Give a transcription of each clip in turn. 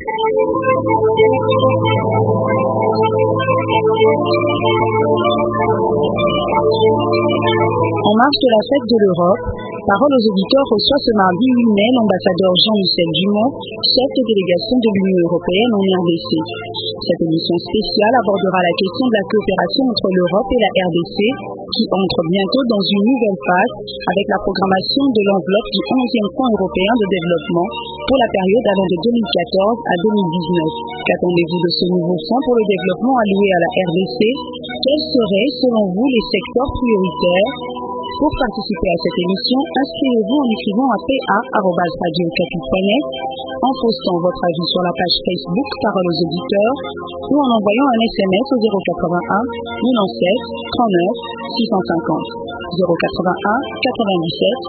En marge de la fête de l'Europe, Parole aux auditeurs reçoit ce mardi 8 mai l'ambassadeur Jean-Michel Dumont, chef de délégation de l'Union européenne en RDC. Cette émission spéciale abordera la question de la coopération entre l'Europe et la RDC, qui entre bientôt dans une nouvelle phase avec la programmation de l'enveloppe du 11e Fonds européen de développement pour la période allant de 2014 à 2019. Qu'attendez-vous de ce nouveau fonds pour le développement alloué à la RDC? Quels seraient, selon vous, les secteurs prioritaires? Pour participer à cette émission, inscrivez-vous en écrivant à pa@radiocapi.net, en postant votre avis sur la page Facebook Parole aux auditeurs ou en envoyant un SMS au 081 97 39 650. 081 97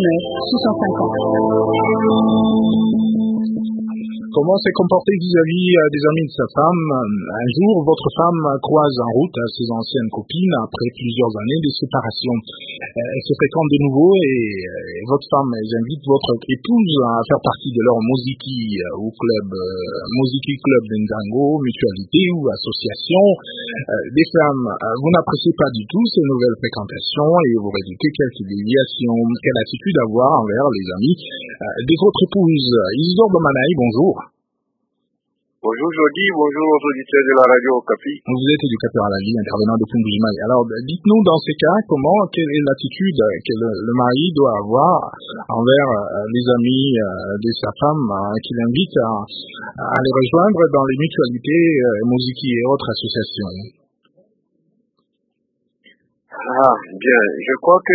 39 650. Comment s'est comporté vis-à-vis des amis de sa femme? Un jour, votre femme croise en route ses anciennes copines après plusieurs années de séparation. Elles se fréquentent de nouveau et votre femme invite votre épouse à faire partie de leur Moziki ou club, Moziki Club d'Ndango, mutualité ou association. Des femmes, vous n'appréciez pas du tout ces nouvelles fréquentations et vous résultez quelques déviations. Quelle attitude avoir envers les amis de votre épouse? Isidore Bomanaï, bonjour. Bonjour Jody, bonjour aux auditeurs de la radio Okapi. Vous êtes éducateur à la vie, intervenant de Fungimaï. Alors, dites-nous dans ces cas, quelle est l'attitude que le mari doit avoir envers les amis de sa femme qui l'invite à les rejoindre dans les mutualités, Moziki et autres associations? Bien, je crois que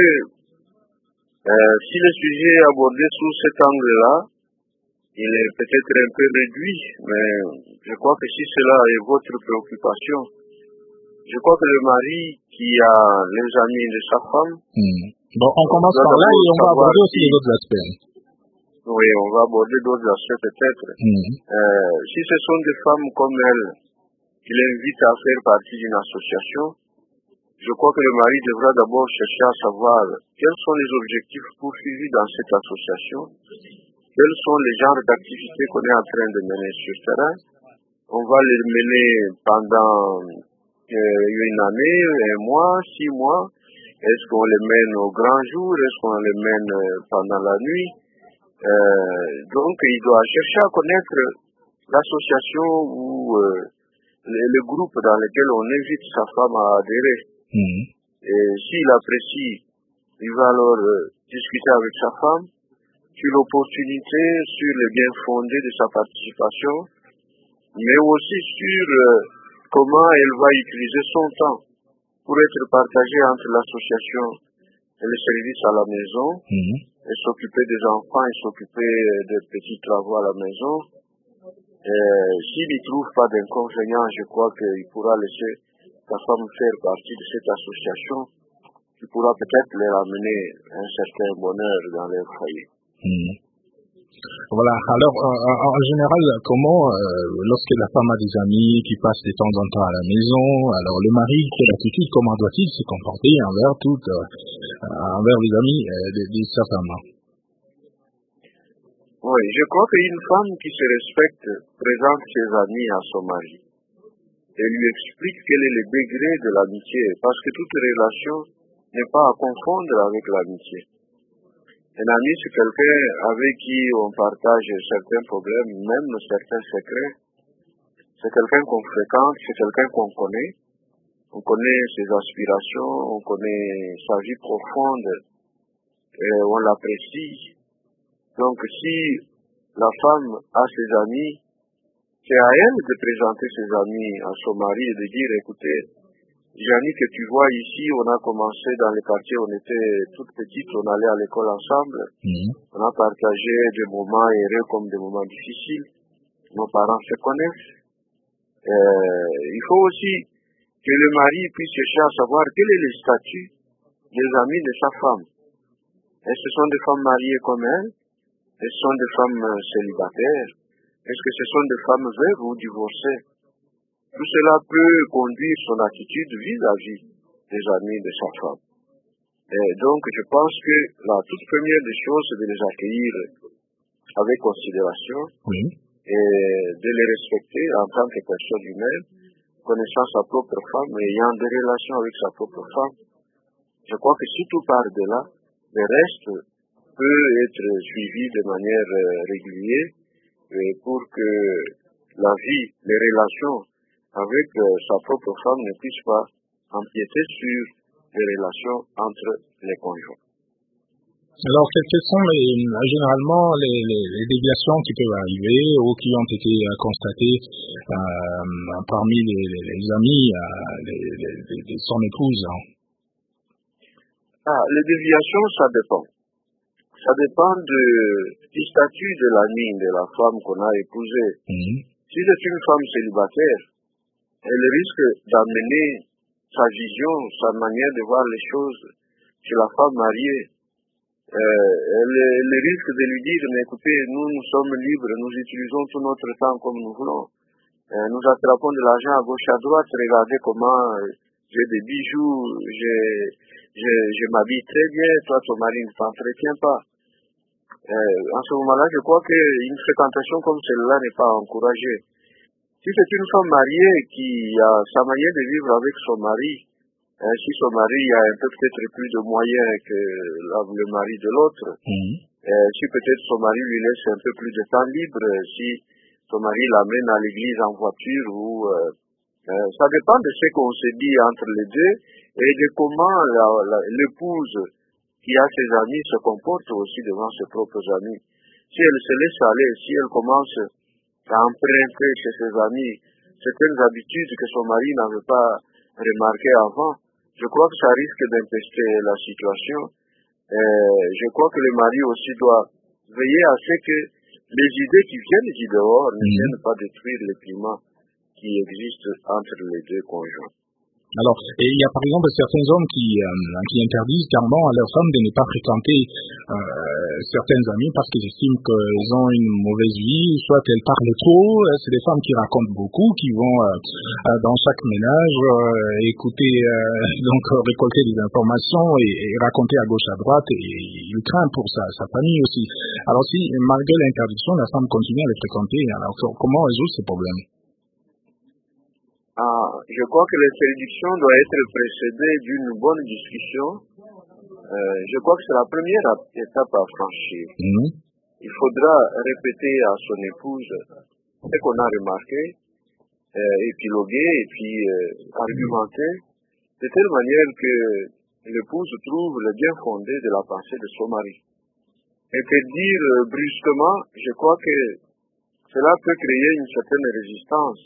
si le sujet est abordé sous cet angle-là, il est peut-être un peu réduit, mais je crois que si cela est votre préoccupation, je crois que le mari qui a les amis de sa femme... Bon, on commence par là et on va aborder aussi les autres aspects. Oui, on va aborder d'autres aspects peut-être. Si ce sont des femmes comme elle qui l'invitent à faire partie d'une association, je crois que le mari devra d'abord chercher à savoir quels sont les objectifs poursuivis dans cette association. Quels sont les genres d'activités qu'on est en train de mener sur le terrain? On va les mener pendant une année, un mois, 6 mois. Est-ce qu'on les mène au grand jour? Est-ce qu'on les mène pendant la nuit? Donc, il doit chercher à connaître l'association ou le groupe dans lequel on invite sa femme à adhérer. Et s'il apprécie, il va alors discuter avec sa femme sur l'opportunité, sur le bien fondé de sa participation, mais aussi sur comment elle va utiliser son temps pour être partagée entre l'association et le service à la maison, et s'occuper des enfants et s'occuper des petits travaux à la maison. S'il n'y trouve pas d'inconvénient, je crois qu'il pourra laisser sa femme faire partie de cette association qui pourra peut-être les ramener un certain bonheur dans leur foyer. Voilà, alors en général, comment, lorsque la femme a des amis qui passent de temps en temps à la maison, alors le mari, quelle attitude, comment doit-il se comporter envers les amis de sa femme? Oui, je crois qu'une femme qui se respecte présente ses amis à son mari et lui explique quel est le degré de l'amitié, parce que toute relation n'est pas à confondre avec l'amitié. Un ami, c'est quelqu'un avec qui on partage certains problèmes, même certains secrets. C'est quelqu'un qu'on fréquente, c'est quelqu'un qu'on connaît. On connaît ses aspirations, on connaît sa vie profonde, et on l'apprécie. Donc si la femme a ses amis, c'est à elle de présenter ses amis à son mari et de dire, écoutez, Jani, que tu vois ici, on a commencé dans les quartiers, on était toutes petites, on allait à l'école ensemble. On a partagé des moments heureux comme des moments difficiles. Nos parents se connaissent. Il faut aussi que le mari puisse chercher à savoir quel est le statut des amis de sa femme. Est-ce que ce sont des femmes mariées comme elle? Est-ce que ce sont des femmes célibataires? Est-ce que ce sont des femmes veuves ou divorcées? Tout cela peut conduire son attitude vis-à-vis des amis de sa femme. Et donc, je pense que la toute première des choses, c'est de les accueillir avec considération et de les respecter en tant que personne humaine, connaissant sa propre femme et ayant des relations avec sa propre femme. Je crois que si tout part de là, le reste peut être suivi de manière régulière pour que la vie, les relations avec sa propre femme ne puissent pas empiéter sur les relations entre les conjoints. Alors, quelles sont généralement les déviations qui peuvent arriver ou qui ont été constatées parmi les amis de son épouse? Les déviations, ça dépend. Ça dépend du statut de l'ami, de la femme qu'on a épousée. Si c'est une femme célibataire, elle risque d'amener sa vision, sa manière de voir les choses chez la femme mariée. Elle risque de lui dire, mais écoutez, nous sommes libres, nous utilisons tout notre temps comme nous voulons. Nous attrapons de l'argent à gauche à droite, regardez comment j'ai des bijoux, je m'habille très bien, toi ton mari ne t'entretient pas. En ce moment-là, je crois qu'une fréquentation comme celle-là n'est pas encouragée. Si c'est une femme mariée qui a sa manière de vivre avec son mari, si son mari a peut-être plus de moyens que le mari de l'autre, si peut-être son mari lui laisse un peu plus de temps libre, si son mari l'amène à l'église en voiture ou ça dépend de ce qu'on se dit entre les deux et de comment l'épouse qui a ses amis se comporte aussi devant ses propres amis. Si elle se laisse aller, si elle commence à emprunter chez ses amis certaines habitudes que son mari n'avait pas remarquées avant, je crois que ça risque d'empester la situation. Je crois que le mari aussi doit veiller à ce que les idées qui viennent du dehors ne viennent pas détruire le climat qui existe entre les deux conjoints. Alors, et il y a par exemple certains hommes qui interdisent carrément à leurs femmes de ne pas fréquenter certaines amies parce qu'ils estiment qu'elles ont une mauvaise vie, soit elles parlent trop. C'est des femmes qui racontent beaucoup, qui vont dans chaque ménage écouter, donc récolter des informations et raconter à gauche à droite, et il craint pour sa famille aussi. Alors si, malgré l'interdiction, la femme continue à les fréquenter, alors comment résoudre ce problème? Je crois que l'interdiction doit être précédée d'une bonne discussion. Je crois que c'est la première étape à franchir. Il faudra répéter à son épouse ce qu'on a remarqué, épiloguer et puis argumenter de telle manière que l'épouse trouve le bien fondé de la pensée de son mari. Interdire brusquement, je crois que cela peut créer une certaine résistance.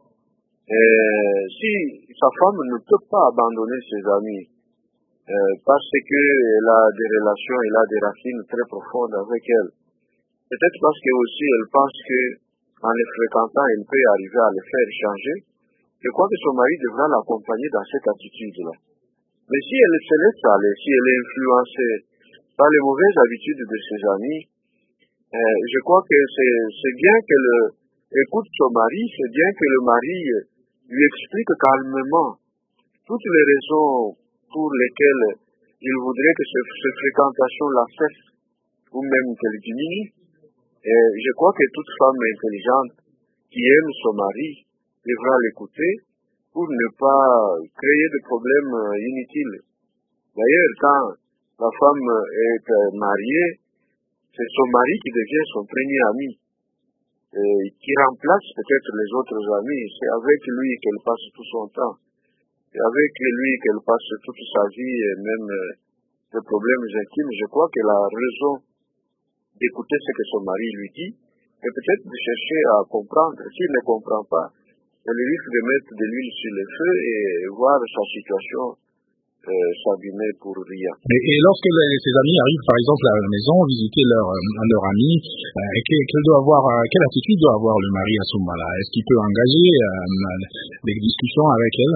Si sa femme ne peut pas abandonner ses amis parce qu'elle a des relations, elle a des racines très profondes avec elle, peut-être parce que aussi elle pense qu'en les fréquentant, elle peut arriver à les faire changer, je crois que son mari devra l'accompagner dans cette attitude-là. Mais si elle se laisse aller, si elle est influencée par les mauvaises habitudes de ses amis, je crois que c'est bien qu'elle écoute son mari, c'est bien que le mari lui explique calmement toutes les raisons pour lesquelles il voudrait que ces fréquentations-là cessent ou même qu'elles diminuent. Et je crois que toute femme intelligente qui aime son mari devra l'écouter pour ne pas créer de problèmes inutiles. D'ailleurs, quand la femme est mariée, c'est son mari qui devient son premier ami. Qui remplace peut-être les autres amis. C'est avec lui qu'elle passe tout son temps. C'est avec lui qu'elle passe toute sa vie et même des problèmes intimes. Je crois qu'elle a raison d'écouter ce que son mari lui dit et peut-être de chercher à comprendre. S'il ne comprend pas, elle risque de mettre de l'huile sur le feu et voir sa situation s'abîmer pour rien. Et lorsque ses amis arrivent par exemple à la maison visiter leur ami, quelle attitude doit avoir le mari à ce moment-là? Est-ce qu'il peut engager des discussions avec elle?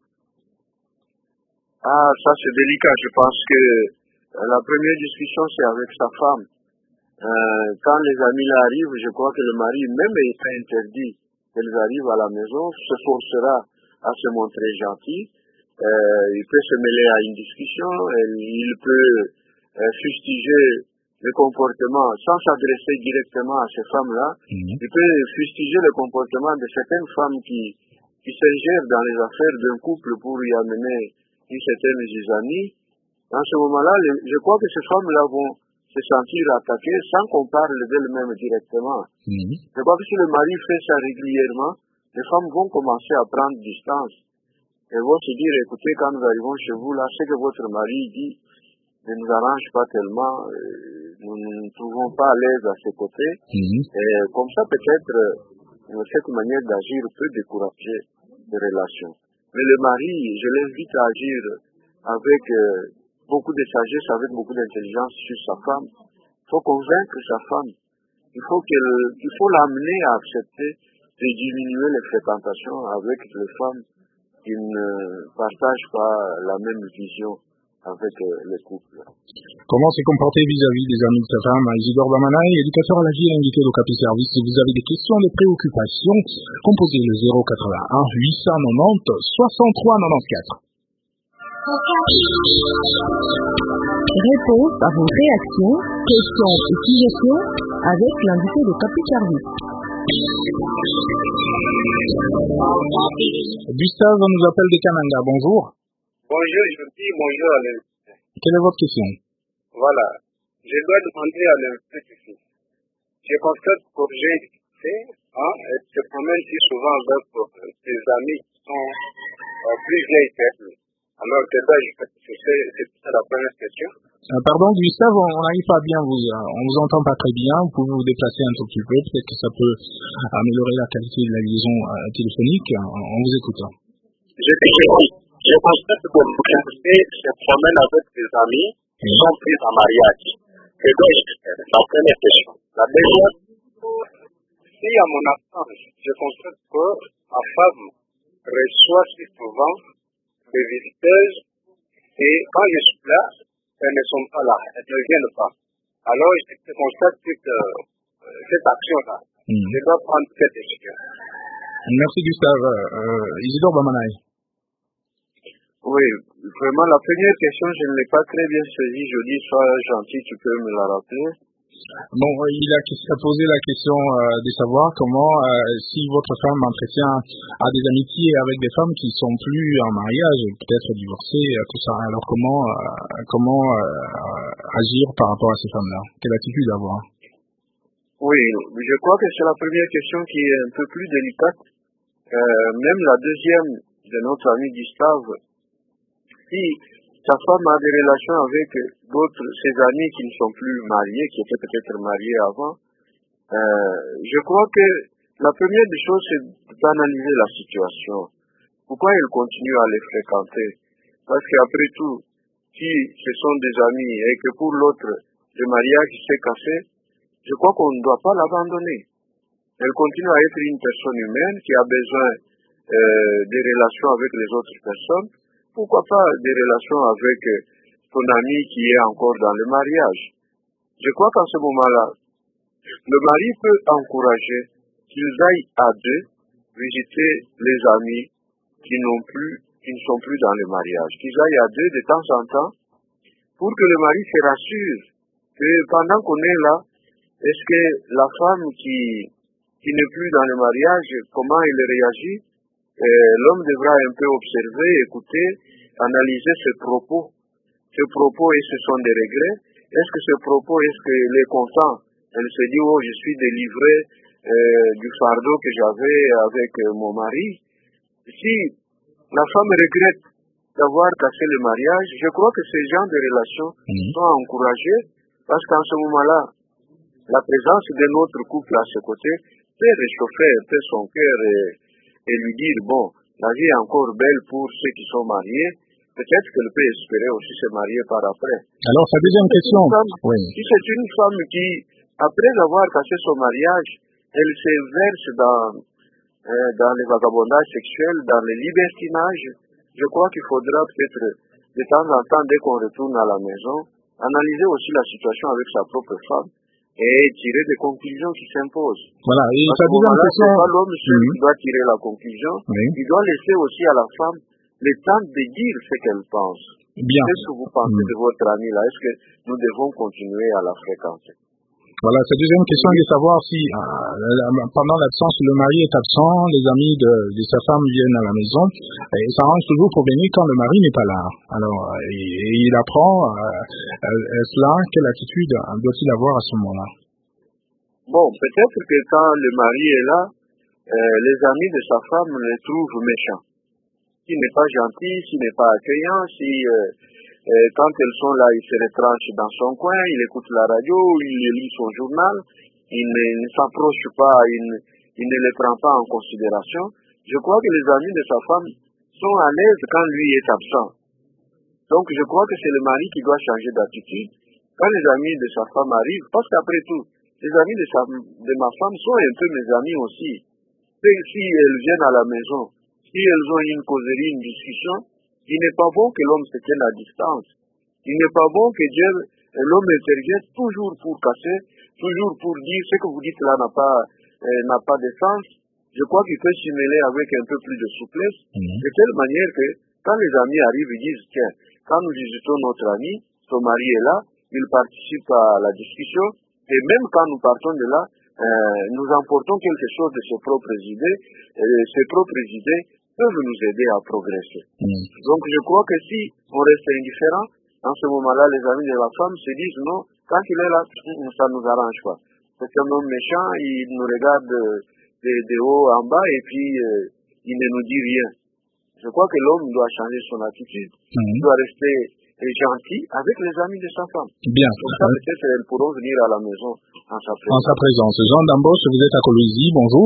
Ça c'est délicat. Je pense que la première discussion c'est avec sa femme. Quand les amis là arrivent, je crois que le mari, même étant interdit qu'elles arrivent à la maison, se forcera à se montrer gentil. Il peut se mêler à une discussion, il peut fustiger le comportement, sans s'adresser directement à ces femmes-là, il peut fustiger le comportement de certaines femmes qui s'ingèrent dans les affaires d'un couple pour y amener une certaine zizanie. En ce moment-là, je crois que ces femmes-là vont se sentir attaquées sans qu'on parle d'elles-mêmes directement. Je crois que si le mari fait ça régulièrement, les femmes vont commencer à prendre distance et vont se dire, écoutez, quand nous arrivons chez vous, là, ce que votre mari dit ne nous arrange pas tellement, nous ne nous trouvons pas à l'aise à ses côtés. Et comme ça, peut-être, cette manière d'agir peut décourager les relations. Mais le mari, je l'invite à agir avec beaucoup de sagesse, avec beaucoup d'intelligence sur sa femme. Il faut convaincre sa femme. Il faut l'amener à accepter de diminuer les fréquentations avec les femmes qui ne partagent pas la même vision avec le couple. Comment se comporter vis-à-vis des amis de sa femme? Isidore Bamanaï, éducateur à la vie et invité au Capi Service. Si vous avez des questions, des préoccupations, composez le 081 890 63 94. Réponse à vos réactions, questions et suggestions avec l'invité de Capi Service. Gustave nous appelle de Kananga. Bonjour. Bonjour, je dis bonjour à l'invité. Quelle est votre question? Voilà. Je dois demander à l'invité ici. Je constate que j'ai fait, et se promène si souvent avec des amis qui sont plus vieilles qu'elle. Alors, c'est ça la première question. Pardon, Gustave, on n'arrive pas bien, on vous entend pas très bien. Vous pouvez vous déplacer un tout petit peu. Peut-être que ça peut améliorer la qualité de la liaison téléphonique. On vous écoute. Je constate que l'invité se promène avec des amis qui sont pris en mariage. C'est donc la première question. La deuxième, si à mon absence, je constate que ma femme reçoit si souvent des visiteuses et quand je suis là, elles ne sont pas là, elles ne viennent pas. Alors, je constate cette action-là. Je dois prendre cette décision. Merci Gustave. Isidore Bamanaï. Oui, vraiment, la première question, je ne l'ai pas très bien saisie. Je dis, sois gentil, tu peux me la rappeler. Bon, il a posé la question de savoir comment, si votre femme entretient a des amitiés avec des femmes qui sont plus en mariage, peut-être divorcées, tout ça. Alors comment agir par rapport à ces femmes-là? Quelle attitude avoir? Oui, je crois que c'est la première question qui est un peu plus délicate. Même la deuxième de notre ami Gustave, si sa femme a des relations avec ses amis qui ne sont plus mariés, qui étaient peut-être mariés avant, je crois que la première des choses, c'est d'analyser la situation. Pourquoi elle continue à les fréquenter? Parce qu'après tout, si ce sont des amis et que pour l'autre, le mariage s'est cassé, je crois qu'on ne doit pas l'abandonner. Elle continue à être une personne humaine qui a besoin des relations avec les autres personnes. Pourquoi pas des relations avec ton ami qui est encore dans le mariage? Je crois qu'en ce moment-là, le mari peut encourager qu'ils aillent à deux visiter les amis qui ne sont plus dans le mariage. Qu'ils aillent à deux de temps en temps pour que le mari se rassure que pendant qu'on est là, est-ce que la femme qui n'est plus dans le mariage, comment elle réagit? L'homme devra un peu observer, écouter, analyser ses propos. Ces propos, et ce sont des regrets. Est-ce que ce propos, est-ce qu'elle est contente? Elle se dit, oh, je suis délivré du fardeau que j'avais avec mon mari. Si la femme regrette d'avoir cassé le mariage, je crois que ces genres de relations sont encouragés parce qu'en ce moment-là, la présence de notre couple à ses côtés peut réchauffer un peu son cœur et lui dire, bon, la vie est encore belle pour ceux qui sont mariés, peut-être qu'elle peut espérer aussi se marier par après. Alors, sa deuxième question. Si c'est une femme qui, après avoir cassé son mariage, elle se verse dans les vagabondages sexuels, dans les libertinages, je crois qu'il faudra peut-être, de temps en temps, dès qu'on retourne à la maison, analyser aussi la situation avec sa propre femme et tirer des conclusions qui s'imposent. Voilà, et sa deuxième question, c'est pas l'homme seul qui doit tirer la conclusion, il doit laisser aussi à la femme le temps de dire ce qu'elle pense. Bien. Qu'est-ce que vous pensez de votre ami là? Est-ce que nous devons continuer à la fréquenter? Voilà, cette deuxième question est de savoir si pendant l'absence, le mari est absent, les amis de sa femme viennent à la maison, et ça arrange toujours problématique quand le mari n'est pas là. Alors, et il apprend cela, quelle attitude doit-il avoir à ce moment-là? Bon, peut-être que quand le mari est là, les amis de sa femme le trouvent méchant. S'il n'est pas gentil, s'il n'est pas accueillant, si quand elles sont là, il se retranche dans son coin, il écoute la radio, il lit son journal, il ne s'approche pas, il ne les prend pas en considération. Je crois que les amis de sa femme sont à l'aise quand lui est absent. Donc je crois que c'est le mari qui doit changer d'attitude. Quand les amis de sa femme arrivent, parce qu'après tout, les amis de ma femme sont un peu mes amis aussi. Et si elles viennent à la maison, si elles ont une causerie, une discussion, il n'est pas bon que l'homme se tienne à distance. Il n'est pas bon que l'homme intervienne toujours pour casser, toujours pour dire ce que vous dites là n'a pas de sens. Je crois qu'il peut s'y mêler avec un peu plus de souplesse, de telle manière que quand les amis arrivent, ils disent, tiens, quand nous visitons notre ami, son mari est là, il participe à la discussion, et même quand nous partons de là, nous emportons quelque chose de ses propres idées, et ces propres idées peuvent nous aider à progresser. Donc je crois que si on reste indifférent, en ce moment-là, les amis de la femme se disent non, quand il est là, ça ne nous arrange pas. C'est un homme méchant, il nous regarde de haut en bas et puis il ne nous dit rien. Je crois que l'homme doit changer son attitude, il doit rester gentil avec les amis de sa femme. Bien. Comme ça, peut-être elles pourront venir à la maison en sa présence. En sa présence. Jean Dambos, vous êtes à Kolwezi, bonjour.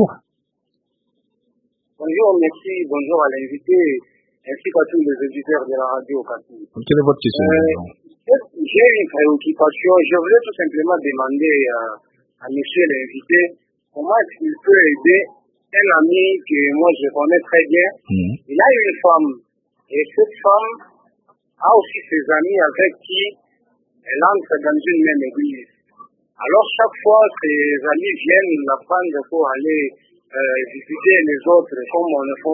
Bonjour, merci, bonjour à l'invité, ainsi qu'à tous les auditeurs de la radio Okapi. Quelle est votre question? J'ai une préoccupation. Je voulais tout simplement demander à monsieur l'invité comment est-ce qu'il peut aider un ami que moi je connais très bien. Il a une femme, et cette femme a aussi ses amis avec qui elle entre dans une même église. Alors chaque fois, ses amis viennent la prendre pour aller visiter les autres, comme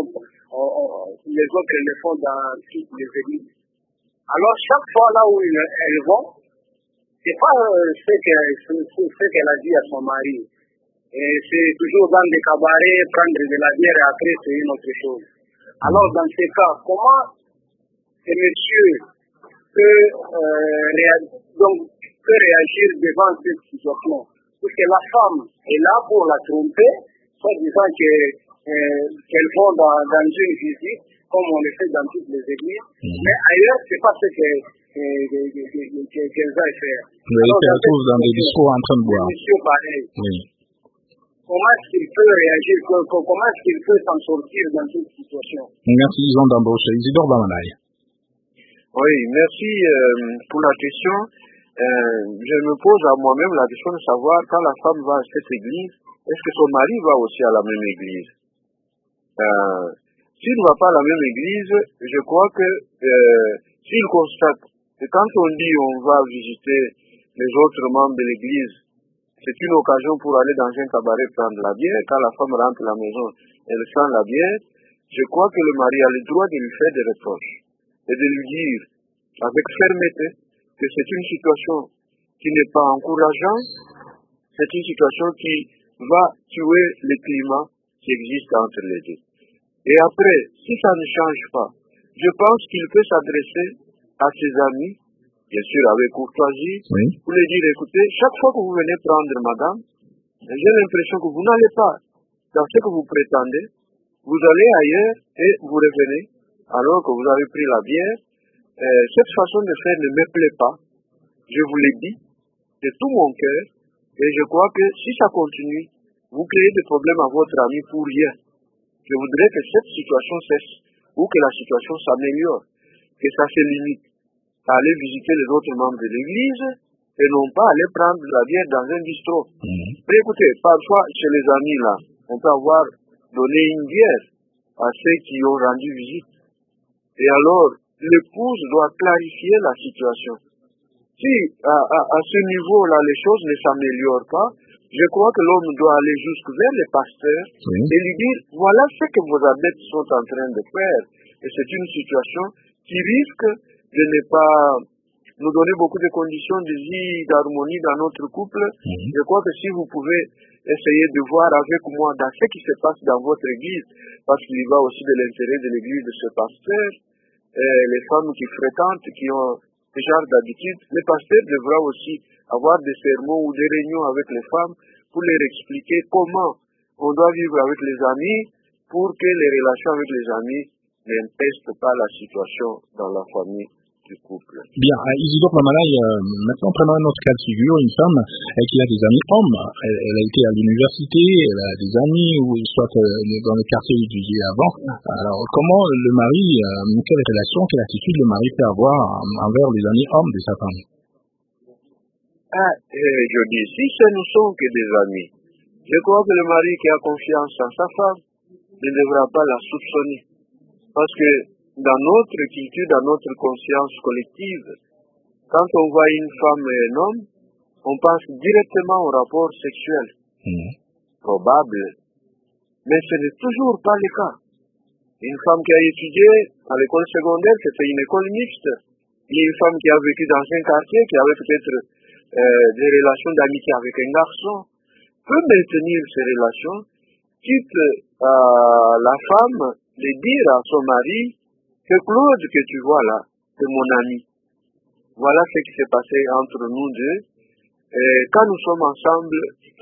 les autres le font dans toutes les églises. Alors chaque fois là où elles vont, c'est pas ce qu'elle a dit à son mari. Et c'est toujours dans des cabarets, prendre de la bière et après c'est une autre chose. Alors dans ces cas, comment ce monsieur peut réagir devant cette situation? Parce que la femme est là pour la tromper, soit disant qu'elles vont dans une visite, comme on le fait dans toutes les églises, mais ailleurs, c'est pas ce qu'elles aillent faire. Oui, ils se retrouvent dans des discours en train de boire. Monsieur pareil. Oui. Comment est-ce qu'il peut réagir, comment est-ce qu'il peut s'en sortir dans cette situation? Merci, Jean Dambos. Isidore Bamanaï. Oui, merci pour la question. Je me pose à moi-même la question de savoir quand la femme va à cette église, est-ce que son mari va aussi à la même église? S'il ne va pas à la même église, je crois que s'il constate que quand on dit on va visiter les autres membres de l'église, c'est une occasion pour aller dans un cabaret prendre la bière. Quand la femme rentre à la maison, elle sent la bière. Je crois que le mari a le droit de lui faire des reproches et de lui dire avec fermeté que c'est une situation qui n'est pas encourageante, c'est une situation qui va tuer le climat qui existe entre les deux. Et après, si ça ne change pas, je pense qu'il peut s'adresser à ses amis, bien sûr avec courtoisie, pour lui dire, écoutez, chaque fois que vous venez prendre madame, j'ai l'impression que vous n'allez pas dans ce que vous prétendez, vous allez ailleurs et vous revenez, alors que vous avez pris la bière. Cette façon de faire ne me plaît pas, je vous l'ai dit, de tout mon cœur, et je crois que si ça continue, vous créez des problèmes à votre ami pour rien. Je voudrais que cette situation cesse, ou que la situation s'améliore, que ça se limite à aller visiter les autres membres de l'église, et non pas aller prendre la bière dans un bistrot. Mais écoutez, parfois, chez les amis là, on peut avoir donné une bière à ceux qui ont rendu visite. Et alors, l'épouse doit clarifier la situation. Si à ce niveau-là, les choses ne s'améliorent pas, je crois que l'homme doit aller vers le pasteur et lui dire, voilà ce que vos adeptes sont en train de faire. Et c'est une situation qui risque de ne pas nous donner beaucoup de conditions de vie, d'harmonie dans notre couple. Je crois que si vous pouvez essayer de voir avec moi dans ce qui se passe dans votre église, parce qu'il y va aussi de l'intérêt de l'église de ce pasteur, les femmes qui fréquentent, qui ont ce genre d'habitude, le pasteur devra aussi avoir des sermons ou des réunions avec les femmes pour leur expliquer comment on doit vivre avec les amis pour que les relations avec les amis n'impestent pas la situation dans la famille du couple. Bien, Isidore Mamalai, maintenant prenons un autre cas de figure, une femme qui a des amis hommes. Elle a été à l'université, elle a des amis, ou soit dans le quartier où il vivait avant. Alors, comment le mari, quelle relation, quelle attitude le mari peut avoir envers les amis hommes de sa femme? Je dis, si ce ne sont que des amis, je crois que le mari qui a confiance en sa femme ne devra pas la soupçonner. Parce que dans notre culture, dans notre conscience collective, quand on voit une femme et un homme, on pense directement au rapport sexuel. Probable. Mais ce n'est toujours pas le cas. Une femme qui a étudié à l'école secondaire, c'était une école mixte. Il y a une femme qui a vécu dans un quartier, qui avait peut-être des relations d'amitié avec un garçon, peut maintenir ces relations, quitte la femme de dire à son mari que Claude que tu vois là, c'est mon ami. Voilà ce qui s'est passé entre nous deux. Quand nous sommes ensemble,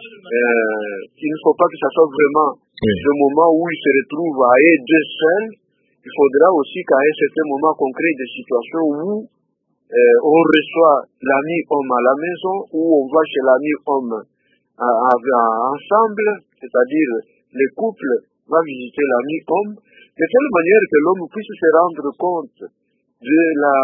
il ne faut pas que ça soit vraiment le moment où il se retrouve à être deux seuls. Il faudra aussi qu'à un certain moment qu'on crée des situations où on reçoit l'ami homme à la maison, où on va chez l'ami homme ensemble, c'est-à-dire le couple va visiter l'ami homme, de telle manière que l'homme puisse se rendre compte de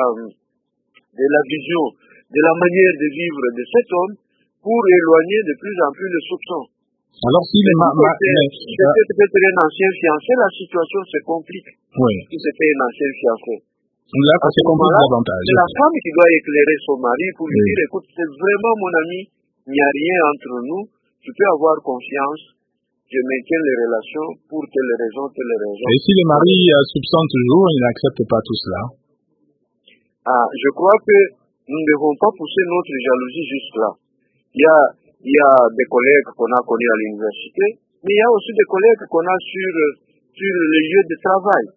la vision, de la manière de vivre de cet homme pour éloigner de plus en plus le soupçon. Alors si peut-être un ancien fiancé, la situation se complique. Si c'était un ancien fiancé. Là, ça se complique davantage. C'est la femme qui doit éclairer son mari pour lui dire, écoute, c'est vraiment mon ami, il n'y a rien entre nous, tu peux avoir confiance, je maintiens les relations pour telle raison, telle raison. Et si le mari soupçonne toujours, il n'accepte pas tout cela? Je crois que nous ne devons pas pousser notre jalousie juste là. Il y a des collègues qu'on a connus à l'université, mais il y a aussi des collègues qu'on a sur le lieu de travail.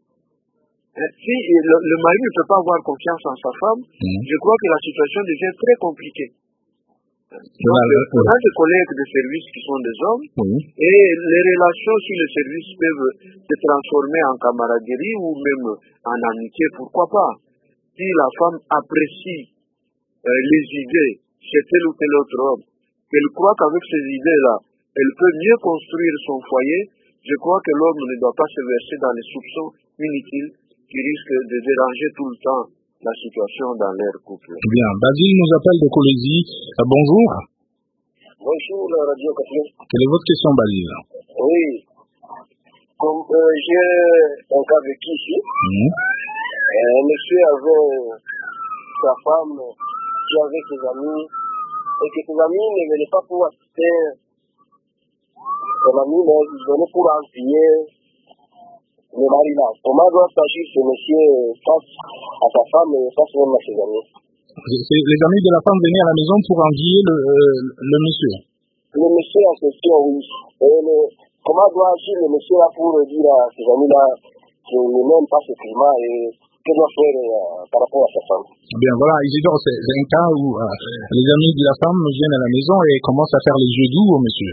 Si le mari ne peut pas avoir confiance en sa femme, je crois que la situation devient très compliquée. Donc, on a des collègues de service qui sont des hommes, et les relations sur le service peuvent se transformer en camaraderie ou même en amitié, pourquoi pas. Si la femme apprécie les idées chez tel ou tel autre homme, qu'elle croit qu'avec ces idées-là, elle peut mieux construire son foyer, je crois que l'homme ne doit pas se verser dans les soupçons inutiles qui risquent de déranger tout le temps la situation dans leur couple. Bien, Basile nous appelle de Colésie. Bonjour. Bonjour, Radio Catholique. Quelle est votre question, Basile? Oui. Comme j'ai un cas vécu ici, un monsieur avait sa femme qui avait ses amis, et que ses amis ne venaient pas pour assister son ami, mais ils venaient pour envier le mari là. Comment doit s'agir ce monsieur face à sa femme et face même à ses amis? Les amis de la femme venaient à la maison pour envier le monsieur. Le monsieur en question, oui. Et comment doit agir le monsieur là pour dire à ses amis là qu'il n'aime pas ce climat et que doit faire par rapport à sa femme? Bien voilà, Isidore, c'est un cas où les amis de la femme viennent à la maison et commencent à faire les jeux doux au monsieur.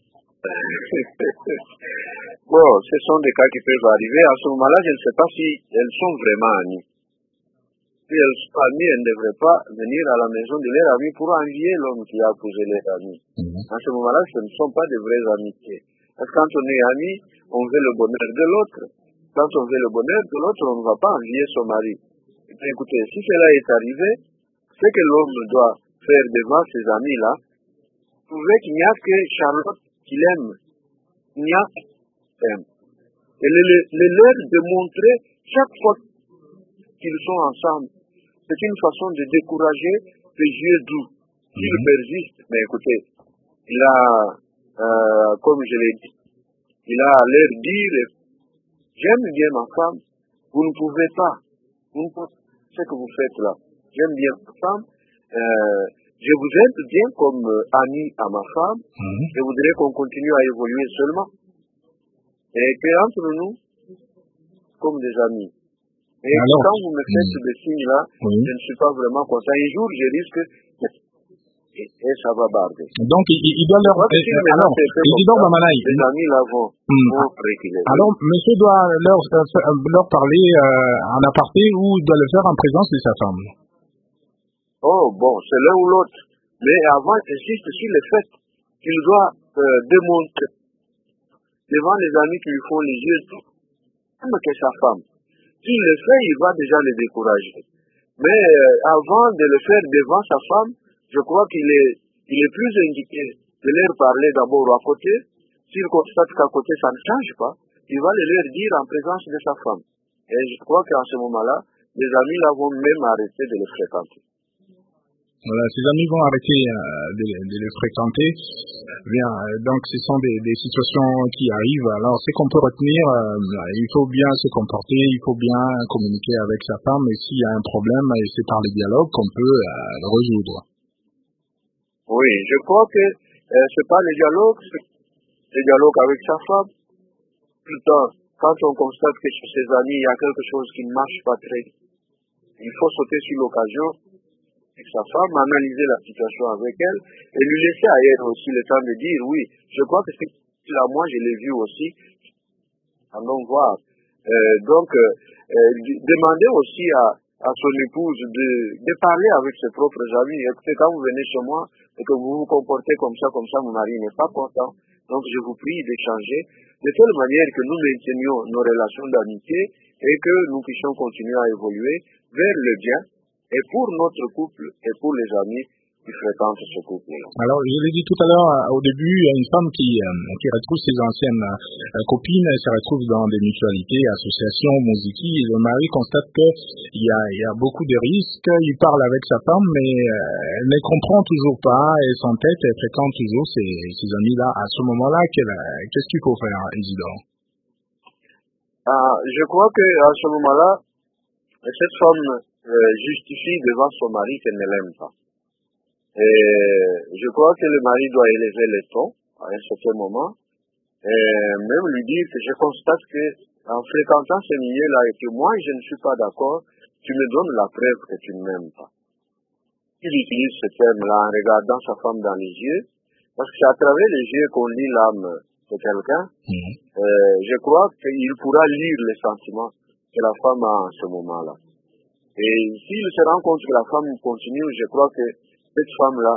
Bon, ce sont des cas qui peuvent arriver. À ce moment-là, je ne sais pas si elles sont vraiment amies. Si elles sont amies, elles ne devraient pas venir à la maison de leur ami pour envier l'homme qui a épousé leur ami. À ce moment-là, ce ne sont pas de vraies amitiés. Parce que quand on est amis, on veut le bonheur de l'autre. Quand on veut le bonheur de l'autre, on ne va pas envier son mari. Et bien, écoutez, si cela est arrivé, ce que l'homme doit faire devant ses amis-là, prouver qu'il n'y a que Charlotte qu'il aime. Il n'y a et le leur démontrer chaque fois qu'ils sont ensemble. C'est une façon de décourager ce jeu doux. S'il persiste, mais écoutez, il a, comme je l'ai dit, il a à leur dire, j'aime bien ma femme, vous ne pouvez pas. ce que vous faites là. J'aime bien ma femme. Je vous aime bien comme ami à ma femme. Je voudrais qu'on continue à évoluer seulement. Et que entre nous, comme des amis. Et alors, quand vous me faites des signes-là, je ne suis pas vraiment content. Un jour, je risque et ça va barder. Donc, il doit leur... Alors, Isidore Bamanaï... Les amis là vont réguler. Alors, monsieur doit leur parler en aparté ou doit le faire en présence de sa femme? Oh, bon, c'est l'un ou l'autre. Mais avant, j'insiste sur le fait qu'il doit démontrer devant les amis qui lui font les yeux, même que sa femme. S'il le fait, il va déjà les décourager. Mais avant de le faire devant sa femme, je crois qu'il est plus indiqué de leur parler d'abord à côté. S'il constate qu'à côté ça ne change pas, il va le leur dire en présence de sa femme. Et je crois qu'à ce moment-là, les amis là vont même arrêter de le fréquenter. Voilà, ses amis vont arrêter de le fréquenter. Bien, donc ce sont des situations qui arrivent. Alors, ce qu'on peut retenir, il faut bien se comporter, il faut bien communiquer avec sa femme. Et s'il y a un problème, c'est par le dialogue qu'on peut le résoudre. Oui, je crois que c'est pas le dialogue, c'est le dialogue avec sa femme. Plutôt, quand on constate que chez ses amis, il y a quelque chose qui ne marche pas très, il faut sauter sur l'occasion avec sa femme, analyser la situation avec elle et lui laisser à elle aussi le temps de dire oui, je crois que c'est là, moi je l'ai vu aussi, allons voir. Donc, demander aussi à son épouse de parler avec ses propres amis. Écoutez, quand vous venez chez moi et que vous vous comportez comme ça, mon mari n'est pas content. Donc, je vous prie d'échanger de telle manière que nous maintenions nos relations d'amitié et que nous puissions continuer à évoluer vers le bien et pour notre couple et pour les amis qui fréquentent ce couple. Alors, je l'ai dit tout à l'heure, au début, il y a une femme qui retrouve ses anciennes copines, elle se retrouve dans des mutualités, associations, Moziki, et le mari constate qu'il y a beaucoup de risques, il parle avec sa femme, mais elle ne comprend toujours pas, et son tête, elle fréquente toujours ses amis-là. À ce moment-là, qu'est-ce qu'il faut faire, Isidore? Je crois qu'à ce moment-là, cette femme justifie devant son mari qu'elle ne l'aime pas. Et je crois que le mari doit élever le ton à un certain moment et même lui dire que je constate que en fréquentant ce milieu-là et que moi je ne suis pas d'accord, tu me donnes la preuve que tu ne m'aimes pas. Il utilise ce terme-là en regardant sa femme dans les yeux, parce que c'est à travers les yeux qu'on lit l'âme de quelqu'un. Je crois qu'il pourra lire les sentiments que la femme a en ce moment-là. Et s'il se rend compte que la femme continue, je crois que cette femme-là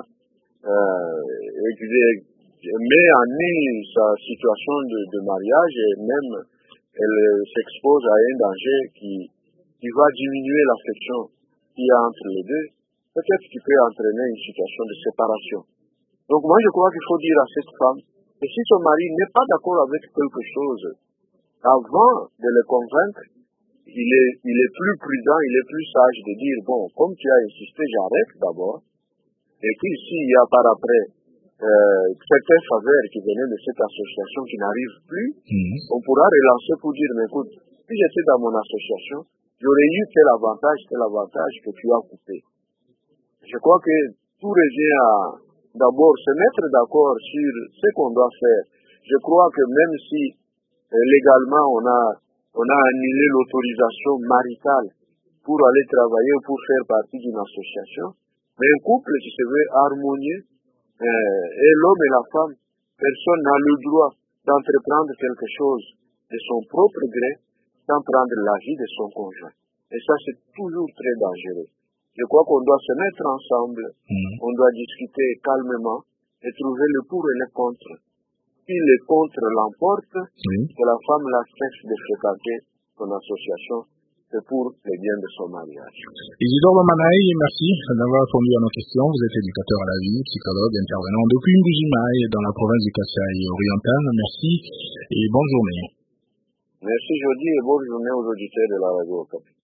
met en ligne sa situation de mariage et même elle s'expose à un danger qui va diminuer l'affection qu'il y a entre les deux, peut-être qui peut entraîner une situation de séparation. Donc moi je crois qu'il faut dire à cette femme que si son mari n'est pas d'accord avec quelque chose, avant de le convaincre, il est plus prudent, il est plus sage de dire bon, comme tu as insisté, j'arrête d'abord. Et puis, s'il y a par après certaines faveurs qui venaient de cette association qui n'arrivent plus, on pourra relancer pour dire, mais écoute, si j'étais dans mon association, j'aurais eu tel avantage que tu as coupé. Je crois que tout revient à d'abord se mettre d'accord sur ce qu'on doit faire. Je crois que même si légalement on a annulé l'autorisation maritale pour aller travailler ou pour faire partie d'une association, mais un couple qui se veut harmonieux, et l'homme et la femme, personne n'a le droit d'entreprendre quelque chose de son propre gré sans prendre l'avis de son conjoint. Et ça, c'est toujours très dangereux. Je crois qu'on doit se mettre ensemble, on doit discuter calmement et trouver le pour et le contre. Si le contre l'emporte, que la femme la cesse de fréquenter son association, c'est pour le bien de son mariage. Isidore Bamanaï, merci d'avoir répondu à nos questions. Vous êtes éducateur à la vie, psychologue, intervenant depuis Mbujimaï dans la province du Kasaï oriental. Merci et bonne journée. Merci Jody et bonne journée aux auditeurs de la radio.